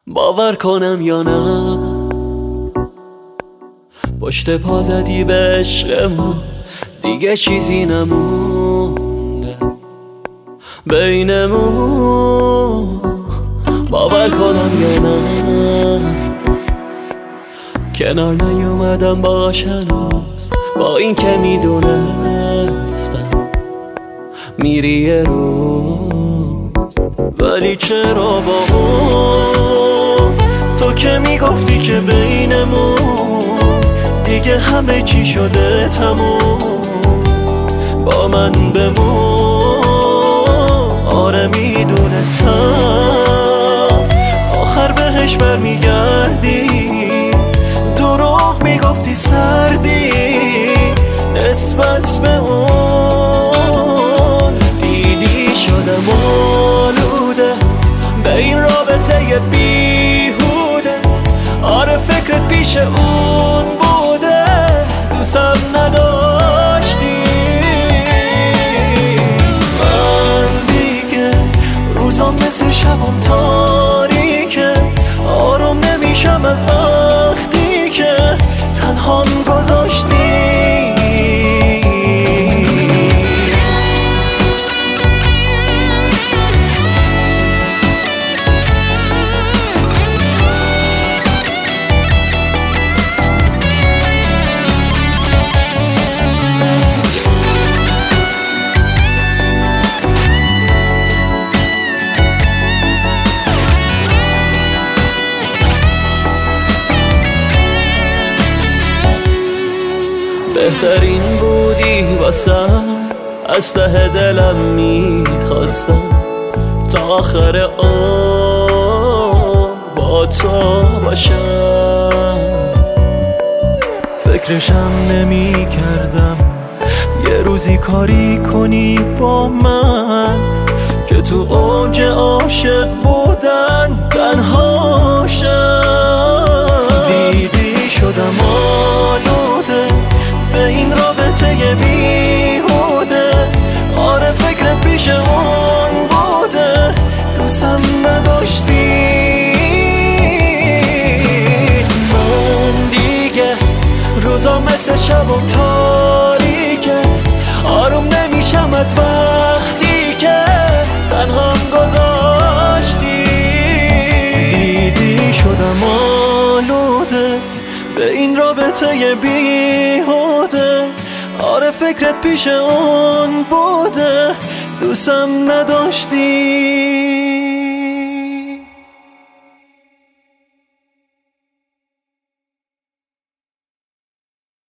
باور کنم یا نه پشت پا زدی به عشقمون، دیگه چیزی نمونده بینمون. باور کنم یا نه کنار نیومدم باش هنوز، با این که میدونستم میری یه روز. ولی چرا با اون تو که میگفتی که بینمون دیگه همه چی شده تموم، با من بمون. آره میدونستم آخر بهش برمیگردی، دروغ میگفتی سردی نسبت به اون. دیدی شدم آلوده به این رابطه بیهوده، آره فکرت پیش اون بوده، دوستم نداشتی. من دیگه روزام مثل شبم تاریکه، آروم نمیشم از وقتی که تنهام گذاشتی. بهترین بودی واسم، از ته دلم میخواستم تا آخر عمر با تو باشم. فکرشم نمی کردم یه روزی کاری کنی با من که تو اوج عاشق بودن تنهاشم. دیدی شدم آلوده به این رابطه بیهوده، آره فکرت پیش اون بوده، دوستم نداشتی. من دیگه روزا مثل شبم تاریکه، آروم نمیشم از وقتی که تنهام گذاشتی. دیدی شدم آلوده به این رابطه بیهوده، آره فکرت پیش اون بوده، دوستم نداشتی.